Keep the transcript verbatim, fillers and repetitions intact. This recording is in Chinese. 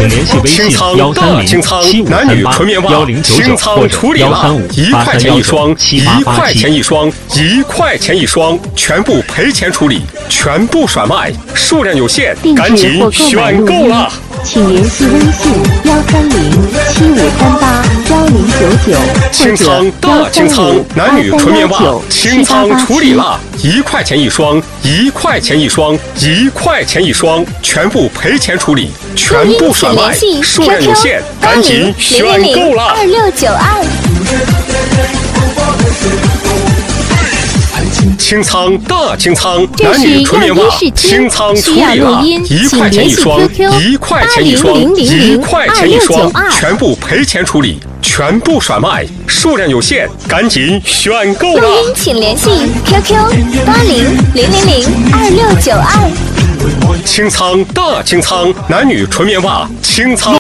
联系微信幺三零七五三八幺零九九或者幺三五八三幺九七八八七。 一双，一块钱一双，全部赔钱处理，全部甩卖，数量有限，赶紧选购了。 请联系微信幺三零七五三八幺零九九清仓大清仓，男女纯棉袜清仓处理了，一块钱一双，一块钱一双，一块钱一双，全部赔钱处理，全部甩卖，数量有限，赶紧选购了。 二六九二。 清仓大清仓，男女纯棉袜清仓处理了，一块钱一双，一块钱一双，一块钱一双，全部赔钱处理，全部甩卖，数量有限，赶紧选购了。 录音请联系 Q Q 八零零零零二六九二。 清仓大清仓，男女纯棉袜清仓。